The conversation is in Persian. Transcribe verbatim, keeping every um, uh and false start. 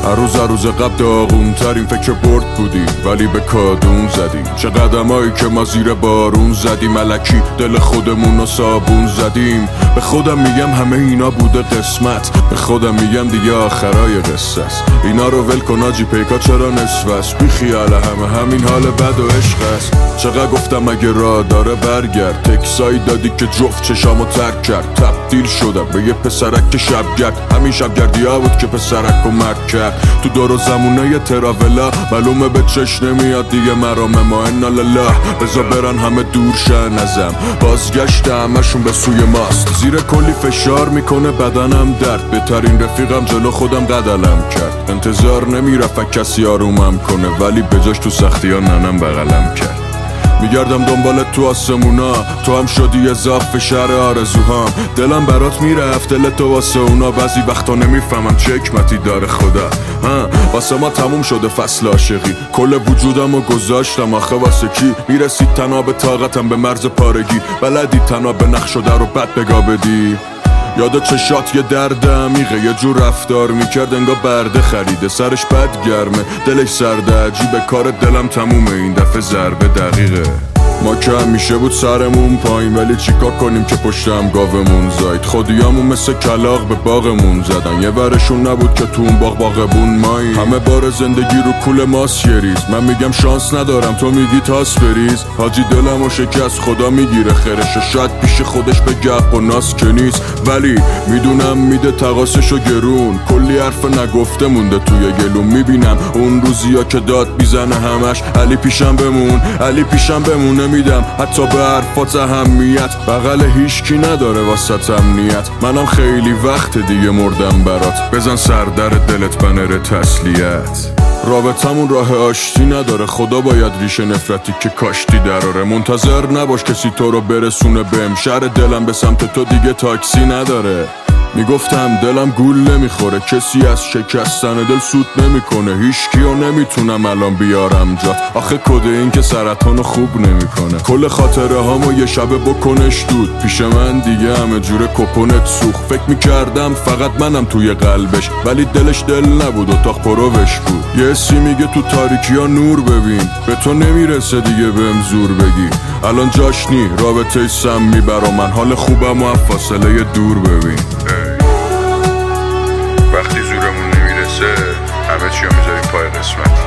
هر روز هر روز قبل داغون ترین فکر برد بودیم ولی به کادون زدیم. چه قدمایی که ما زیر بارون زدیم، الکی دل خودمون رو صابون زدیم. به خودم میگم همه اینا بوده قسمت، به خودم میگم دیگه آخرای قصه است. اینا رو ول کن آجی، پیکا چرا نصف است؟ بی خیال همه همین حال بد و عشق است. چقدر گفتم اگه راه داره برگرد، تکسایی دادی که جفت چشامو ترک کرد. تبدیل شدم به یه پسرک که شبگرد، همین شبگردی ها بود که پسرک رو مرد کرد. تو دور و زمونه تراولا معلومه به چش نمیاد دیگه مرام ما انا لله. بزا برن همه دور شن ازم، بازگشت همشون به سوی ماست. زیر کلی فشار میکنه بدنم درد، بهترین رفیقم جلو خودم قدلم کرد. انتظار نمیرفت کسی آرومم کنه، ولی بجاش تو سختی ها ننم بغلم کرد. میگردم دنبالت تو آسمونا، تو هم شدی اضافه شهر آرزوهام. دلم برات میرفت دل تو واسه اونا، بعضی وقتا نمیفهمم چه حکمتی داره خدا. ها واسه ما تموم شده فصل عاشقی، کل وجودم رو گذاشتم آخه واسه کی؟ میرسید تنها به طاقتم به مرز پارگی، بلدی تنها به نقش شده رو بد بگا بدی. یاد چشات یه درد عمیقه، یه جور رفتار میکرد انگار برده خریده، سرش بد گرمه دلش سرده عجیبه. کار دلم تمومه این دفعه ضربه دقیقه. ما که همیشه بود سرمون پایین، ولی چیکار کنیم که پشتم گاومون زاید. خودیامون مثل کلاغ به باغمون زدن، یه ورشون نبود که تو اون باغ باغبون مایی. همه بار زندگی رو کول ماست یه ریز، من میگم شانس ندارم تو میگی تاس بریز. حاجی دلم و شکست خدا میگیره خیرش، شاید پیش خودش به گپ و ناس که نیست، ولی میدونم میده تقاسش و گرون. کلی حرف نگفته مونده توی گلوم، میبینم اون روزیا که داد بیزنه همش علی پیشم بمون علی پیشم بمون. نمیدم حتی به حرفات اهمیت، بغل هیچکی نداره واسه امنیت. منم خیلی وقت دیگه مردم برات، بزن سر در دلت بنر تسلیت. رابطمون راه آشتی نداره، خدا باید ریشه نفرتی که کاشتی دراره. منتظر نباش کسی تو رو برسونه بهم، شهر دلم به سمت تو دیگه تاکسی نداره. میگفتم دلم گول نمیخوره، کسی از شکستن دل سود نمیکنه. هیچکیو نمیتونم الان بیارم جات، آخه کد این که سرطانو خوب نمیکنه. کل خاطره هامو یه شبه بکنش دود، پیش من دیگه همه جوره کپونت سوخت. فکر میکردم فقط منم توی قلبش، ولی دلش دل نبود اتاق پروش بود. یه سی میگه تو تاریکی ها نور ببین، به تو نمیرسه دیگه بهم زور بگی. الان جاش نی رابطه سمی برا من، حال خوبم و فاصله دور ببین. وقتی زورمون نمیرسه همه چی رو میذاریم پای قسمت.